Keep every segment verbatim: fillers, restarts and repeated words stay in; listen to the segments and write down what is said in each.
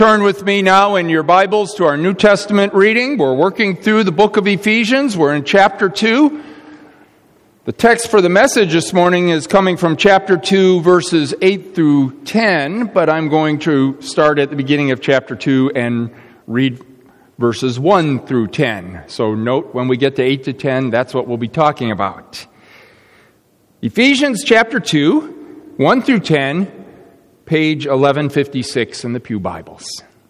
Turn with me now in your Bibles to our New Testament reading. We're working through the book of Ephesians. We're in chapter two. The text for the message this morning is coming from chapter two, verses eight through ten, but I'm going to start at the beginning of chapter two and read verses one through ten. So note when we get to eight to ten, that's what we'll be talking about. Ephesians chapter two, one through ten, page eleven fifty-six in the Pew Bibles.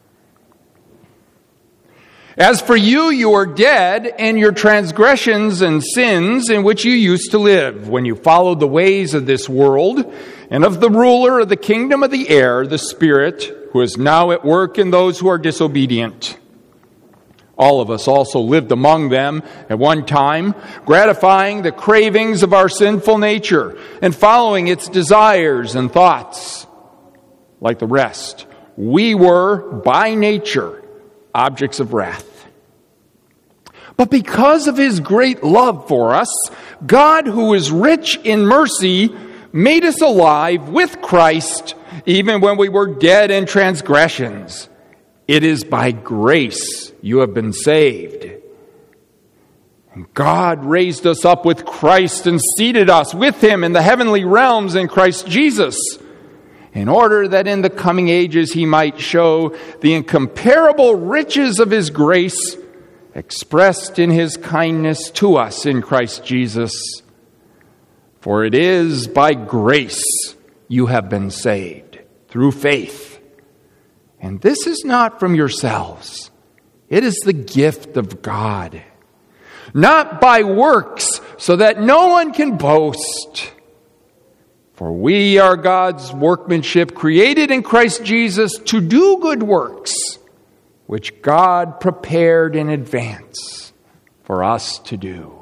As for you, you are dead in your transgressions and sins in which you used to live, when you followed the ways of this world and of the ruler of the kingdom of the air, the Spirit, who is now at work in those who are disobedient. All of us also lived among them at one time, gratifying the cravings of our sinful nature and following its desires and thoughts. Like the rest, we were, by nature, objects of wrath. But because of His great love for us, God, who is rich in mercy, made us alive with Christ, even when we were dead in transgressions. It is by grace you have been saved. And God raised us up with Christ and seated us with Him in the heavenly realms in Christ Jesus, in order that in the coming ages He might show the incomparable riches of His grace expressed in His kindness to us in Christ Jesus. For it is by grace you have been saved, through faith. And this is not from yourselves. It is the gift of God, not by works, so that no one can boast. For we are God's workmanship, created in Christ Jesus to do good works, which God prepared in advance for us to do.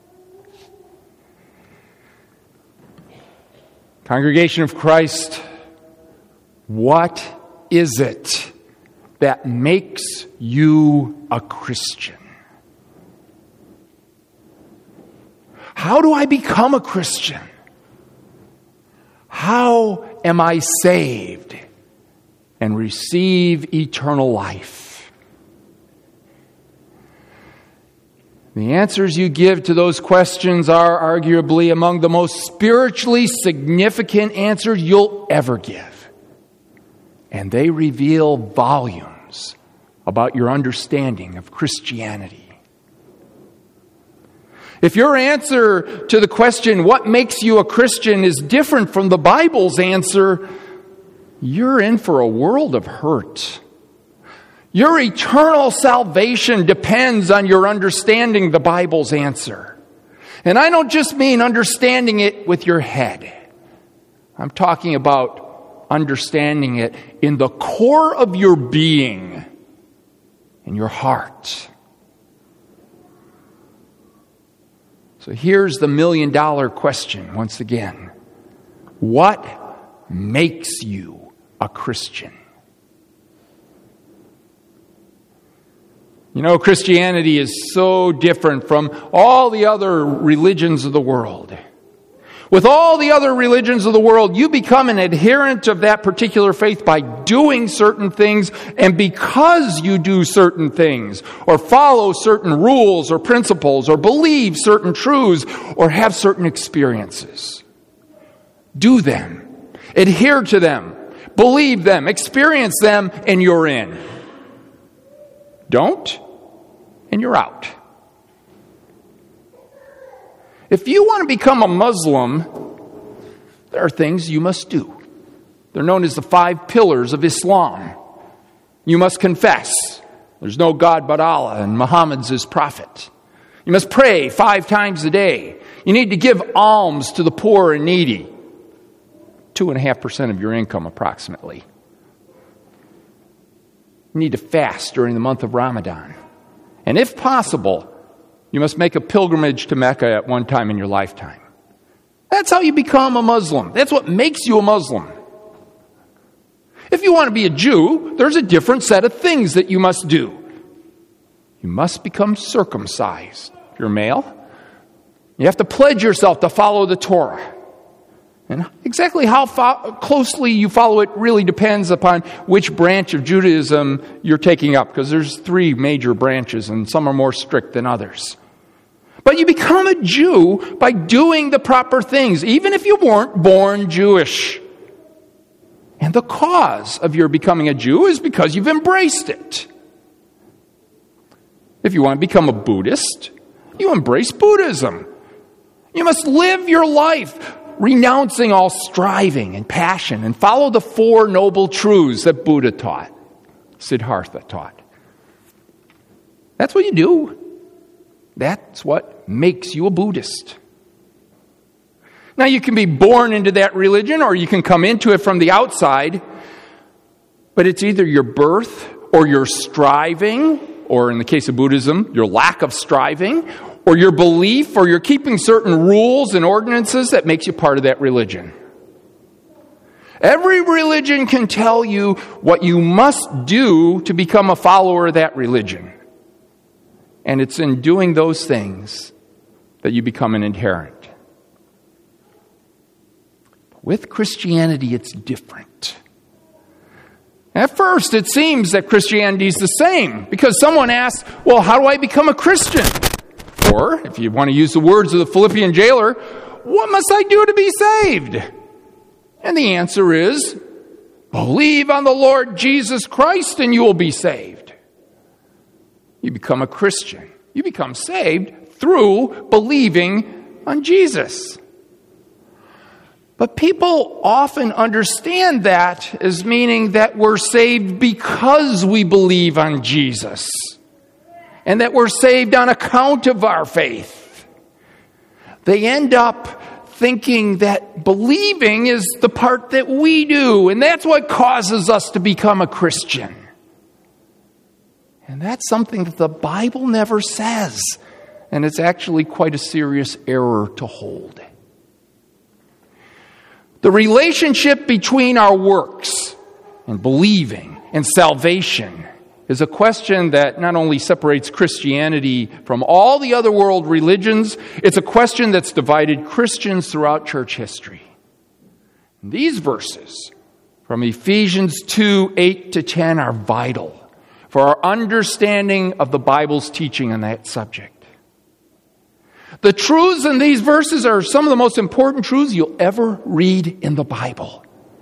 Congregation of Christ, what is it that makes you a Christian? How do I become a Christian? How am I saved and receive eternal life? The answers you give to those questions are arguably among the most spiritually significant answers you'll ever give. And they reveal volumes about your understanding of Christianity. If your answer to the question, what makes you a Christian, is different from the Bible's answer, you're in for a world of hurt. Your eternal salvation depends on your understanding the Bible's answer. And I don't just mean understanding it with your head. I'm talking about understanding it in the core of your being, in your heart. So here's the million dollar question once again. What makes you a Christian? You know, Christianity is so different from all the other religions of the world. With all the other religions of the world, you become an adherent of that particular faith by doing certain things, and because you do certain things, or follow certain rules or principles, or believe certain truths, or have certain experiences. Do them. Adhere to them. Believe them. Experience them, and you're in. Don't, and you're out. If you want to become a Muslim, there are things you must do. They're known as the five pillars of Islam. You must confess there's no God but Allah and Muhammad's his prophet. You must pray five times a day. You need to give alms to the poor and needy. Two and a half percent of your income approximately. You need to fast during the month of Ramadan. And if possible, you must make a pilgrimage to Mecca at one time in your lifetime. That's how you become a Muslim. That's what makes you a Muslim. If you want to be a Jew, there's a different set of things that you must do. You must become circumcised. If you're male, you have to pledge yourself to follow the Torah. And exactly how fo- closely you follow it really depends upon which branch of Judaism you're taking up, because there's three major branches, and some are more strict than others. But you become a Jew by doing the proper things, even if you weren't born Jewish. And the cause of your becoming a Jew is because you've embraced it. If you want to become a Buddhist, you embrace Buddhism. You must live your life renouncing all striving and passion, and follow the Four Noble Truths that Buddha taught, Siddhartha taught. That's what you do. That's what makes you a Buddhist. Now, you can be born into that religion, or you can come into it from the outside, but it's either your birth or your striving, or in the case of Buddhism, your lack of striving, or your belief, or you're keeping certain rules and ordinances that makes you part of that religion. Every religion can tell you what you must do to become a follower of that religion. And it's in doing those things that you become an adherent. With Christianity, it's different. At first, it seems that Christianity is the same, because someone asks, well, how do I become a Christian? Or, if you want to use the words of the Philippian jailer, what must I do to be saved? And the answer is, believe on the Lord Jesus Christ and you will be saved. You become a Christian. You become saved through believing on Jesus. But people often understand that as meaning that we're saved because we believe on Jesus, and that we're saved on account of our faith. They end up thinking that believing is the part that we do, and that's what causes us to become a Christian. And that's something that the Bible never says, and it's actually quite a serious error to hold. The relationship between our works and believing and salvation is a question that not only separates Christianity from all the other world religions, it's a question that's divided Christians throughout church history. These verses from Ephesians two, eight to ten are vital for our understanding of the Bible's teaching on that subject. The truths in these verses are some of the most important truths you'll ever read in the Bible.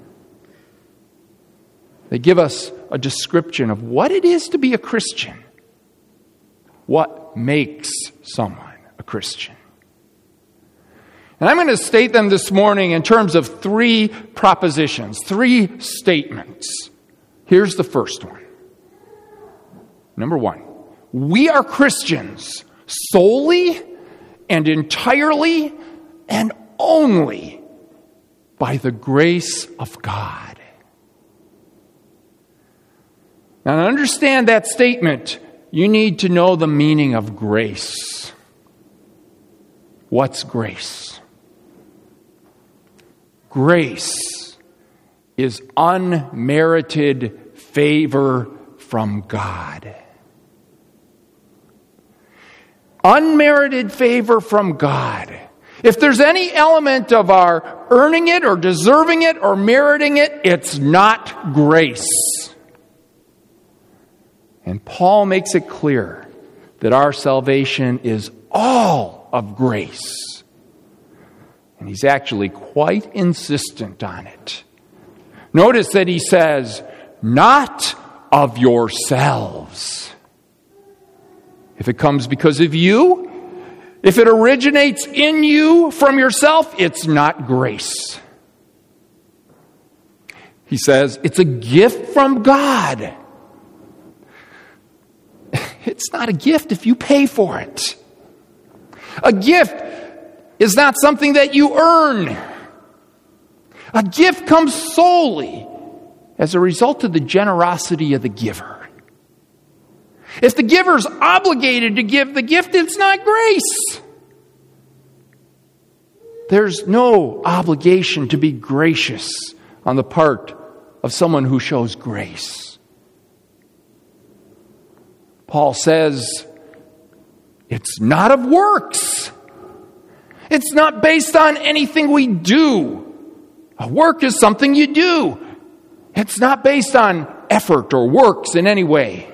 They give us a description of what it is to be a Christian. What makes someone a Christian? And I'm going to state them this morning in terms of three propositions, three statements. Here's the first one. Number one, we are Christians solely and entirely and only by the grace of God. Now, to understand that statement, you need to know the meaning of grace. What's grace? Grace is unmerited favor from God. Unmerited favor from God. If there's any element of our earning it or deserving it or meriting it, it's not grace. And Paul makes it clear that our salvation is all of grace. And he's actually quite insistent on it. Notice that he says, not of yourselves. If it comes because of you, if it originates in you from yourself, it's not grace. He says, it's a gift from God. It's not a gift if you pay for it. A gift is not something that you earn. A gift comes solely as a result of the generosity of the giver. If the giver's obligated to give the gift, it's not grace. There's no obligation to be gracious on the part of someone who shows grace. Paul says, it's not of works. It's not based on anything we do. A work is something you do. It's not based on effort or works in any way.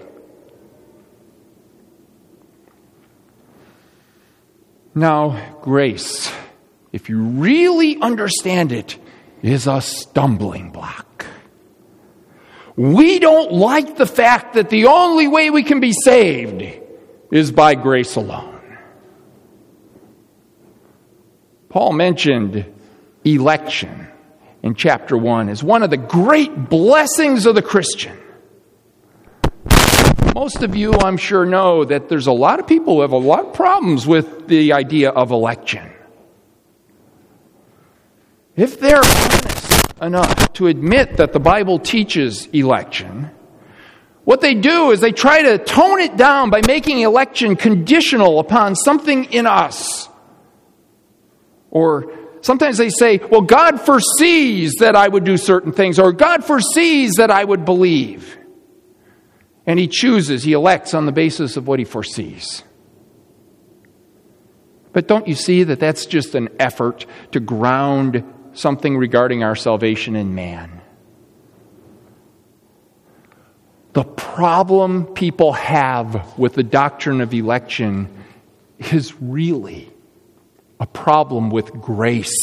Now, grace, if you really understand it, is a stumbling block. We don't like the fact that the only way we can be saved is by grace alone. Paul mentioned election in chapter one as one of the great blessings of the Christian. Most of you, I'm sure, know that there's a lot of people who have a lot of problems with the idea of election. If they're honest enough to admit that the Bible teaches election, what they do is they try to tone it down by making election conditional upon something in us. Or sometimes they say, well, God foresees that I would do certain things, or God foresees that I would believe. And he chooses, he elects on the basis of what he foresees. But don't you see that that's just an effort to ground something regarding our salvation in man? The problem people have with the doctrine of election is really a problem with grace.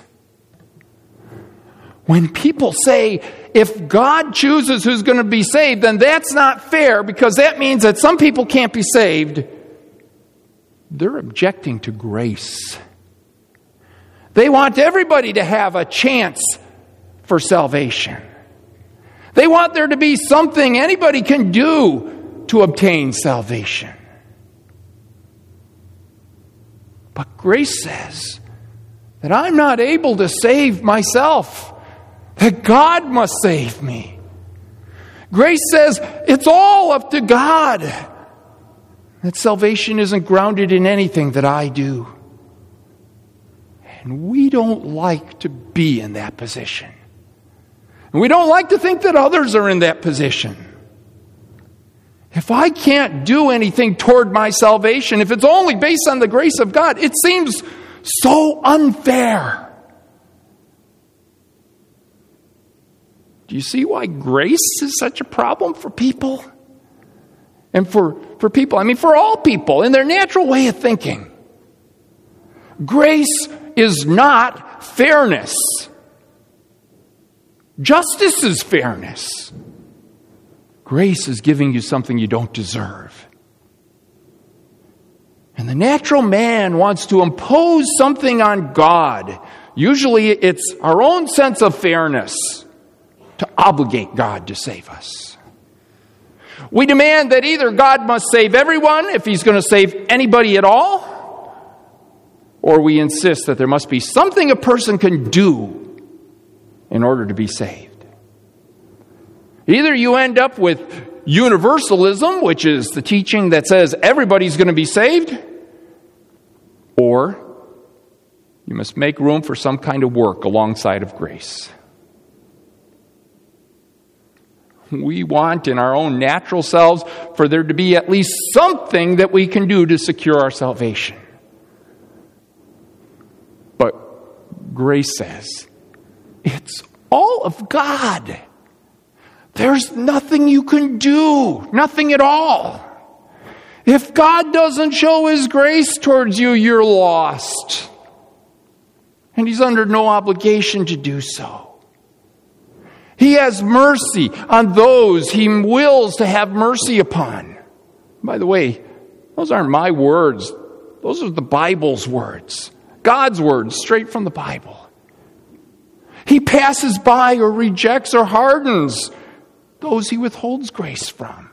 When people say, if God chooses who's going to be saved, then that's not fair because that means that some people can't be saved, they're objecting to grace. They want everybody to have a chance for salvation. They want there to be something anybody can do to obtain salvation. But grace says that I'm not able to save myself, that God must save me. Grace says it's all up to God, that salvation isn't grounded in anything that I do. And we don't like to be in that position. And we don't like to think that others are in that position. If I can't do anything toward my salvation, if it's only based on the grace of God, it seems so unfair. Do you see why grace is such a problem for people? And for, for people, I mean for all people, in their natural way of thinking. Grace is not fairness. Justice is fairness. Grace is giving you something you don't deserve. And the natural man wants to impose something on God. Usually it's our own sense of fairness to obligate God to save us. We demand that either God must save everyone if he's going to save anybody at all, or we insist that there must be something a person can do in order to be saved. Either you end up with universalism, which is the teaching that says everybody's going to be saved, or you must make room for some kind of work alongside of grace. We want in our own natural selves for there to be at least something that we can do to secure our salvation. But grace says it's all of God. There's nothing you can do, nothing at all. If God doesn't show his grace towards you, you're lost. And he's under no obligation to do so. He has mercy on those he wills to have mercy upon. By the way, those aren't my words. Those are the Bible's words. God's words, straight from the Bible. He passes by or rejects or hardens those he withholds grace from.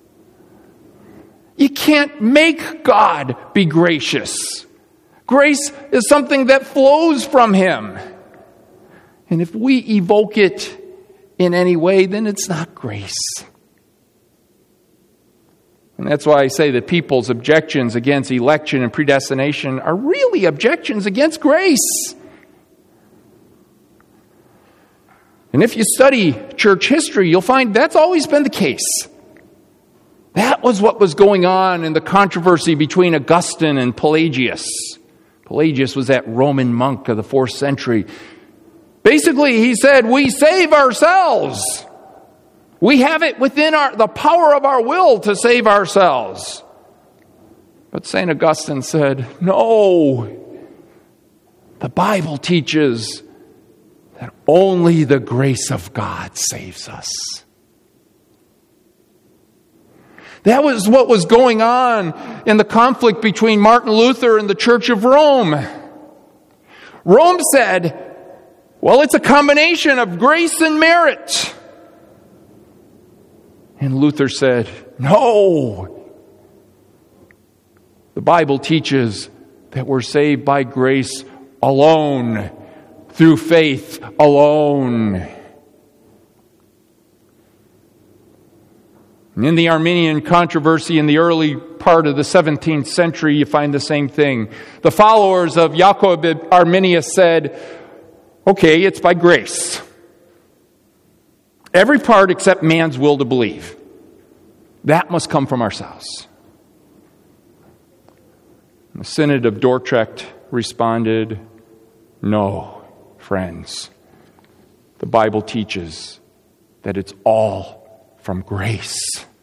You can't make God be gracious. Grace is something that flows from him. And if we evoke it in any way, then it's not grace. And that's why I say that people's objections against election and predestination are really objections against grace. And if you study church history, you'll find that's always been the case. That was what was going on in the controversy between Augustine and Pelagius. Pelagius was that Roman monk of the fourth century Basically, he said, we save ourselves. We have it within our the power of our will to save ourselves. But Saint Augustine said, no. The Bible teaches that only the grace of God saves us. That was what was going on in the conflict between Martin Luther and the Church of Rome. Rome said, well, it's a combination of grace and merit. And Luther said, no. The Bible teaches that we're saved by grace alone, through faith alone. In the Arminian controversy in the early part of the seventeenth century, you find the same thing. The followers of Jacob Arminius said, okay, it's by grace. Every part except man's will to believe. That must come from ourselves. The Synod of Dordrecht responded, no, friends. The Bible teaches that it's all from grace.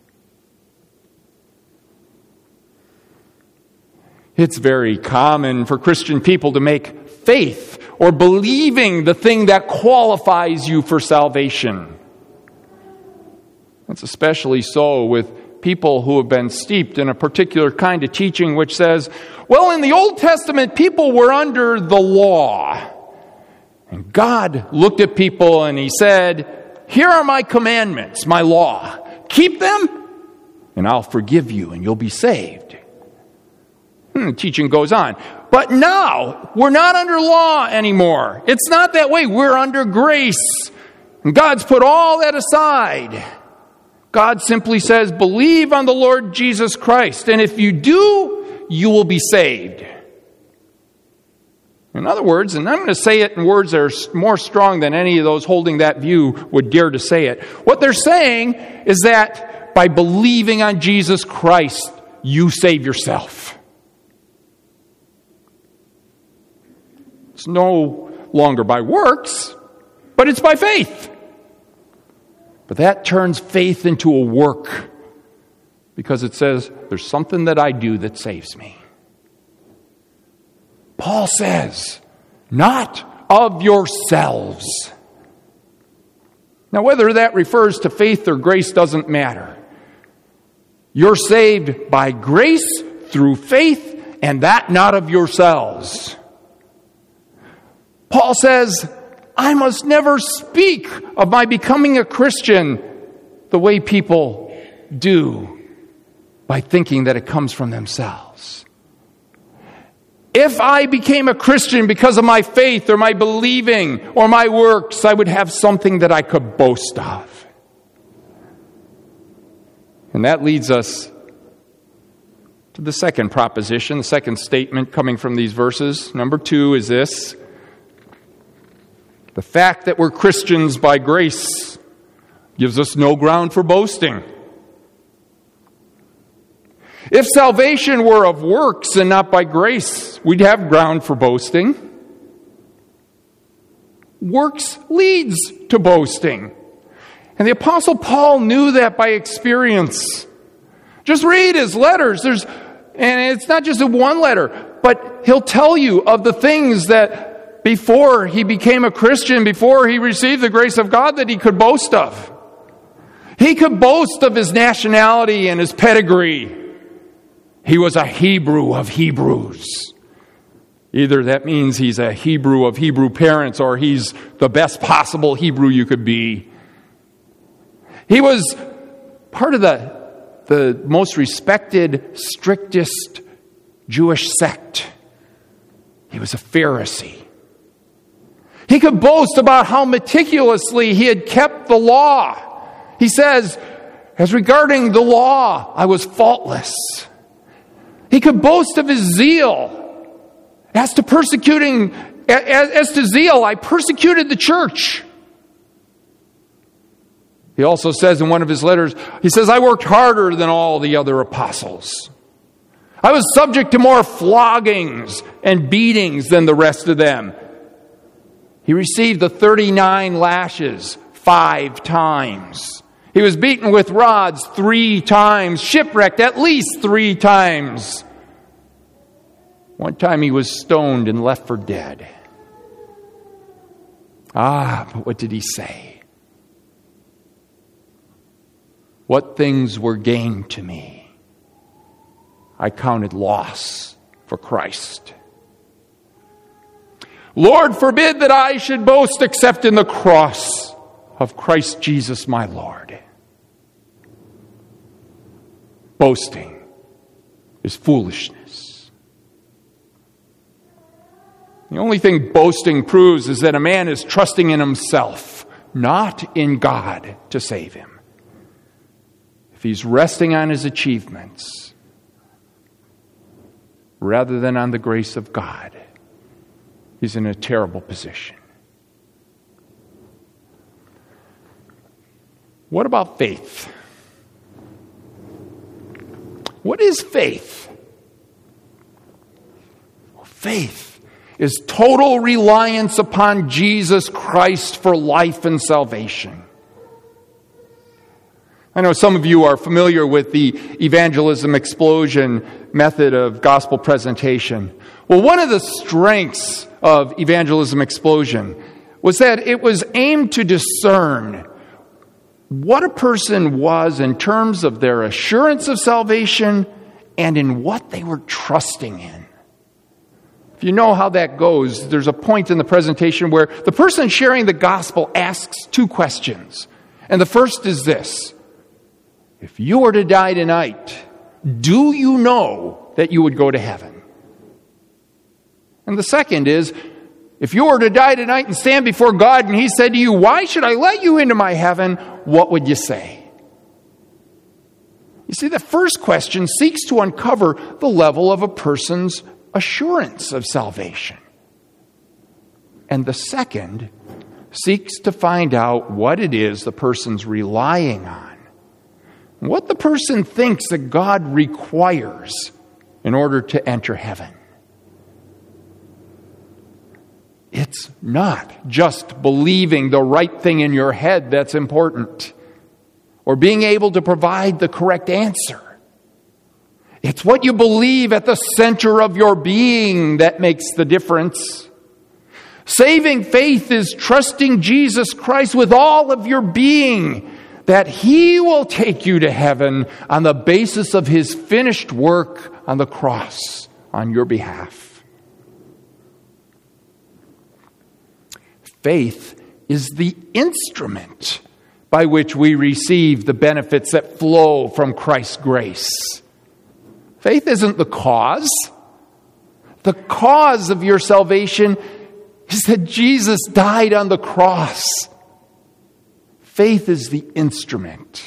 It's very common for Christian people to make faith or believing the thing that qualifies you for salvation. That's especially so with people who have been steeped in a particular kind of teaching which says, well, in the Old Testament, people were under the law. And God looked at people and he said, here are my commandments, my law. Keep them, and I'll forgive you, and you'll be saved. Hmm, teaching goes on. But now, we're not under law anymore. It's not that way. We're under grace. And God's put all that aside. God simply says, believe on the Lord Jesus Christ. And if you do, you will be saved. In other words, and I'm going to say it in words that are more strong than any of those holding that view would dare to say it. What they're saying is that by believing on Jesus Christ, you save yourself. It's no longer by works, but it's by faith. But that turns faith into a work because it says, there's something that I do that saves me. Paul says, not of yourselves. Now, whether that refers to faith or grace doesn't matter. You're saved by grace through faith, and that not of yourselves. Paul says, I must never speak of my becoming a Christian the way people do, by thinking that it comes from themselves. If I became a Christian because of my faith or my believing or my works, I would have something that I could boast of. And that leads us to the second proposition, the second statement coming from these verses. Number two is this: the fact that we're Christians by grace gives us no ground for boasting. If salvation were of works and not by grace, we'd have ground for boasting. Works leads to boasting. And the Apostle Paul knew that by experience. Just read his letters. There's, and it's not just a one letter, but he'll tell you of the things that before he became a Christian, before he received the grace of God, that he could boast of. He could boast of his nationality and his pedigree. He was a Hebrew of Hebrews. Either that means he's a Hebrew of Hebrew parents, or he's the best possible Hebrew you could be. He was part of the, the most respected, strictest Jewish sect. He was a Pharisee. He could boast about how meticulously he had kept the law. He says, as regarding the law, I was faultless. He could boast of his zeal. As to persecuting, as, as to zeal, I persecuted the church. He also says in one of his letters, he says, I worked harder than all the other apostles. I was subject to more floggings and beatings than the rest of them. He received the thirty-nine lashes five times. He was beaten with rods three times, shipwrecked at least three times. One time he was stoned and left for dead. Ah, but what did he say? What things were gained to me, I counted loss for Christ. Lord, forbid that I should boast except in the cross of Christ Jesus my Lord. Boasting is foolishness. The only thing boasting proves is that a man is trusting in himself, not in God to save him. If he's resting on his achievements rather than on the grace of God, he's in a terrible position. What about faith? What is faith? Faith is total reliance upon Jesus Christ for life and salvation. I know some of you are familiar with the evangelism explosion method of gospel presentation. Well, one of the strengths of evangelism explosion was that it was aimed to discern what a person was in terms of their assurance of salvation and in what they were trusting in. If you know how that goes, there's a point in the presentation where the person sharing the gospel asks two questions. And the first is this: if you were to die tonight, do you know that you would go to heaven? And the second is, if you were to die tonight and stand before God and He said to you, why should I let you into my heaven? What would you say? You see, the first question seeks to uncover the level of a person's assurance of salvation. And the second seeks to find out what it is the person's relying on, what the person thinks that God requires in order to enter heaven. It's not just believing the right thing in your head that's important, or being able to provide the correct answer. It's what you believe at the center of your being that makes the difference. Saving faith is trusting Jesus Christ with all of your being, that He will take you to heaven on the basis of His finished work on the cross on your behalf. Faith is the instrument by which we receive the benefits that flow from Christ's grace. Faith isn't the cause. The cause of your salvation is that Jesus died on the cross. Faith is the instrument.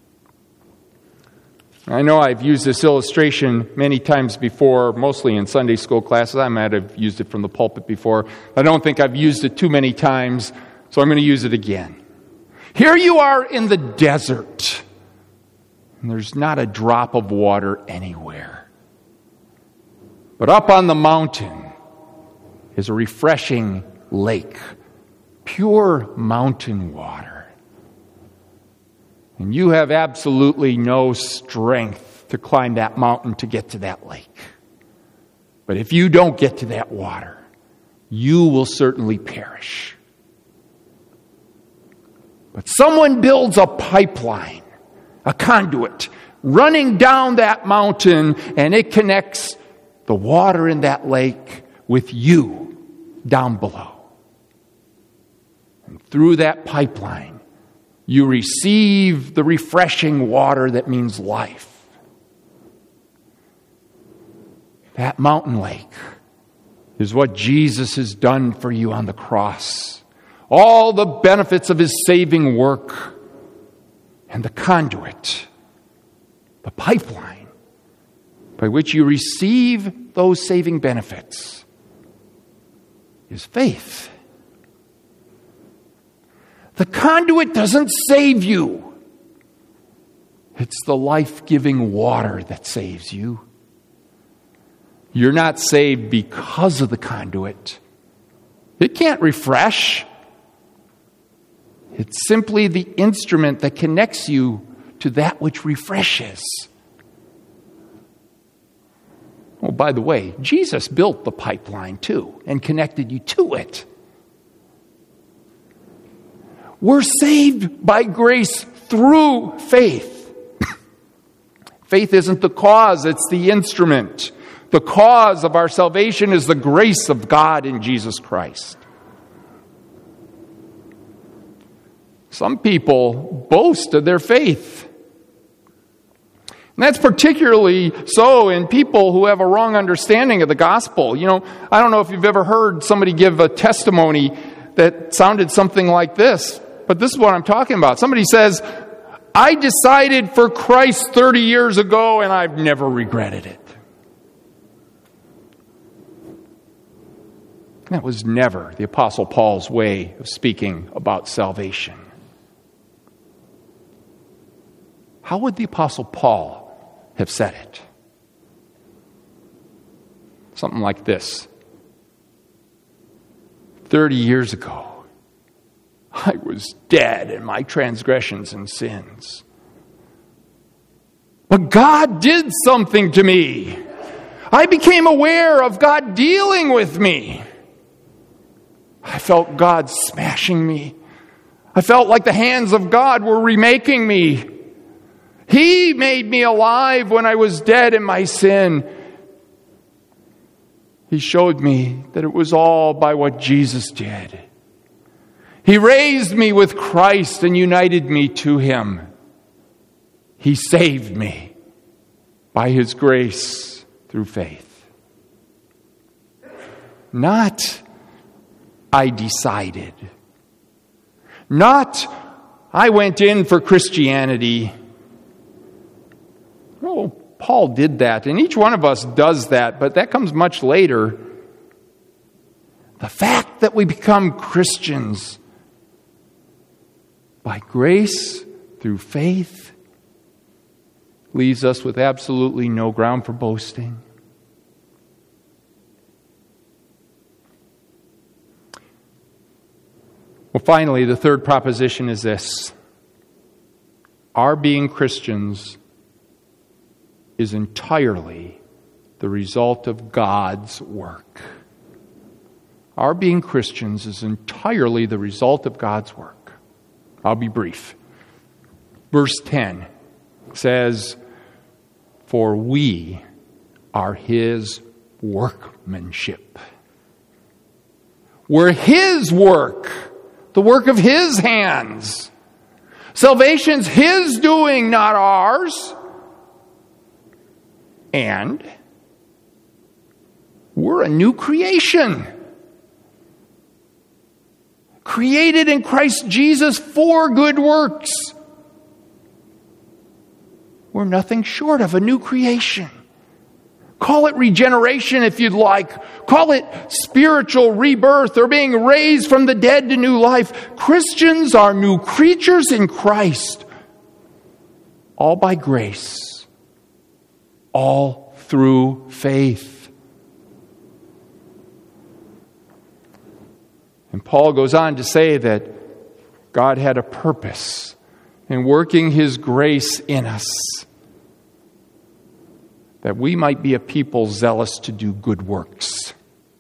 I know I've used this illustration many times before, mostly in Sunday school classes. I might have used it from the pulpit before. I don't think I've used it too many times, so I'm going to use it again. Here you are in the desert, and there's not a drop of water anywhere. But up on the mountain is a refreshing lake, pure mountain water. And you have absolutely no strength to climb that mountain to get to that lake. But if you don't get to that water, you will certainly perish. But someone builds a pipeline, a conduit, running down that mountain, and it connects the water in that lake with you down below. And through that pipeline, you receive the refreshing water that means life. That mountain lake is what Jesus has done for you on the cross. All the benefits of His saving work, and the conduit, the pipeline by which you receive those saving benefits is faith. The conduit doesn't save you. It's the life-giving water that saves you. You're not saved because of the conduit. It can't refresh. It's simply the instrument that connects you to that which refreshes. Oh, by the way, Jesus built the pipeline too and connected you to it. We're saved by grace through faith. Faith isn't the cause, it's the instrument. The cause of our salvation is the grace of God in Jesus Christ. Some people boast of their faith. And that's particularly so in people who have a wrong understanding of the gospel. You know, I don't know if you've ever heard somebody give a testimony that sounded something like this, but this is what I'm talking about. Somebody says, I decided for Christ thirty years ago and I've never regretted it. That was never the Apostle Paul's way of speaking about salvation. How would the Apostle Paul have said it? Something like this. Thirty years ago, I was dead in my transgressions and sins. But God did something to me. I became aware of God dealing with me. I felt God smashing me. I felt like the hands of God were remaking me. He made me alive when I was dead in my sin. He showed me that it was all by what Jesus did. He raised me with Christ and united me to Him. He saved me by His grace through faith. Not I decided. Not, I went in for Christianity. Oh, Paul did that, and each one of us does that, but that comes much later. The fact that we become Christians by grace through faith leaves us with absolutely no ground for boasting. Well, finally, the third proposition is this. Our being Christians is entirely the result of God's work. Our being Christians is entirely the result of God's work. I'll be brief. Verse ten says, for we are His workmanship. We're His work. The work of His hands. Salvation's His doing, not ours. And we're a new creation. Created in Christ Jesus for good works. We're nothing short of a new creation. Call it regeneration if you'd like. Call it spiritual rebirth or being raised from the dead to new life. Christians are new creatures in Christ. All by grace. All through faith. And Paul goes on to say that God had a purpose in working His grace in us, that we might be a people zealous to do good works.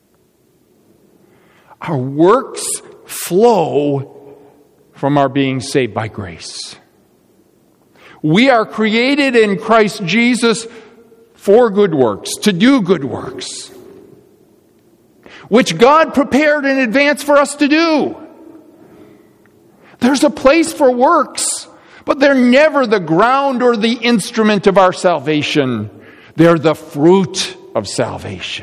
Our works flow from our being saved by grace. We are created in Christ Jesus for good works, to do good works, which God prepared in advance for us to do. There's a place for works, but they're never the ground or the instrument of our salvation. They're the fruit of salvation.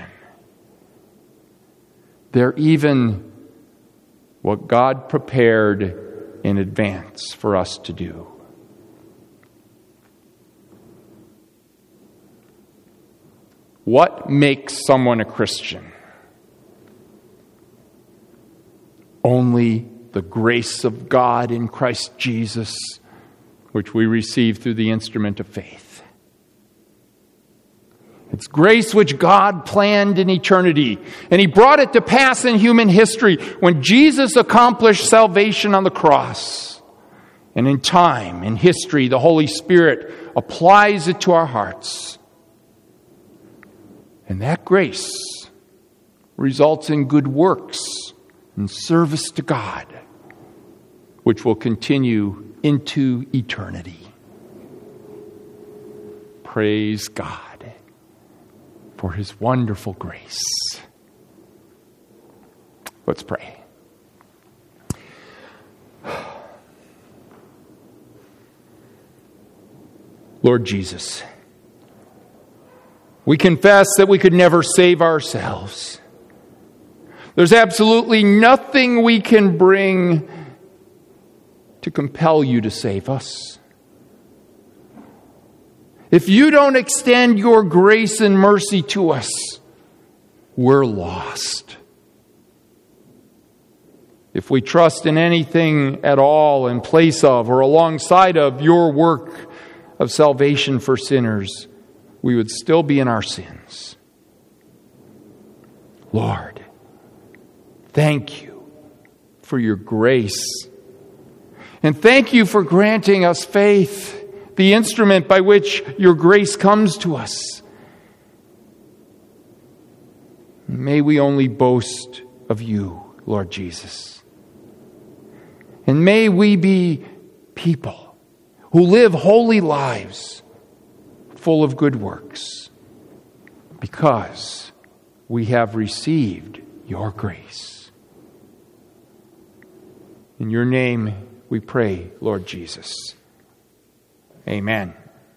They're even what God prepared in advance for us to do. What makes someone a Christian? Only the grace of God in Christ Jesus, which we receive through the instrument of faith. It's grace which God planned in eternity, and He brought it to pass in human history when Jesus accomplished salvation on the cross. And in time, in history, the Holy Spirit applies it to our hearts. And that grace results in good works and service to God, which will continue into eternity. Praise God for His wonderful grace. Let's pray. Lord Jesus, we confess that we could never save ourselves. There's absolutely nothing we can bring to compel you to save us. If you don't extend your grace and mercy to us, we're lost. If we trust in anything at all in place of or alongside of your work of salvation for sinners, we would still be in our sins. Lord, thank you for your grace. And thank you for granting us faith, the instrument by which your grace comes to us. May we only boast of you, Lord Jesus. And may we be people who live holy lives full of good works because we have received your grace. In your name we pray, Lord Jesus. Amen.